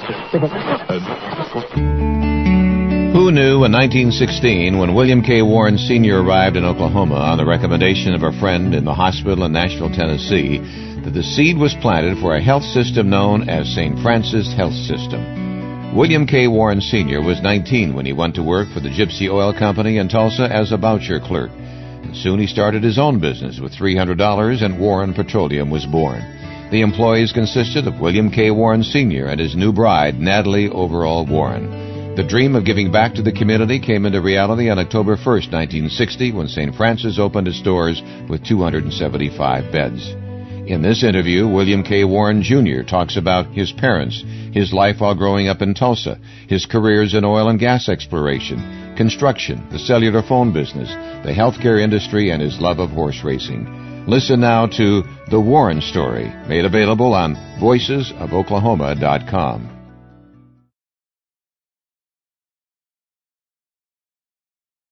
Who knew in 1916, when William K. Warren Sr. arrived in Oklahoma on the recommendation of a friend in the hospital in Nashville, Tennessee, that the seed was planted for a health system known as St. Francis Health System. William K. Warren Sr. was 19 when he went to work for the Gypsy Oil Company in Tulsa as a voucher clerk. And soon he started his own business with $300, and Warren Petroleum was born. The employees consisted of William K. Warren Sr. and his new bride, Natalie Overall Warren. The dream of giving back to the community came into reality on October 1st, 1960, when St. Francis opened its doors with 275 beds. In this interview, William K. Warren Jr. talks about his parents, his life while growing up in Tulsa, his careers in oil and gas exploration, construction, the cellular phone business, the healthcare industry, and his love of horse racing. Listen now to The Warren Story, made available on voicesofoklahoma.com.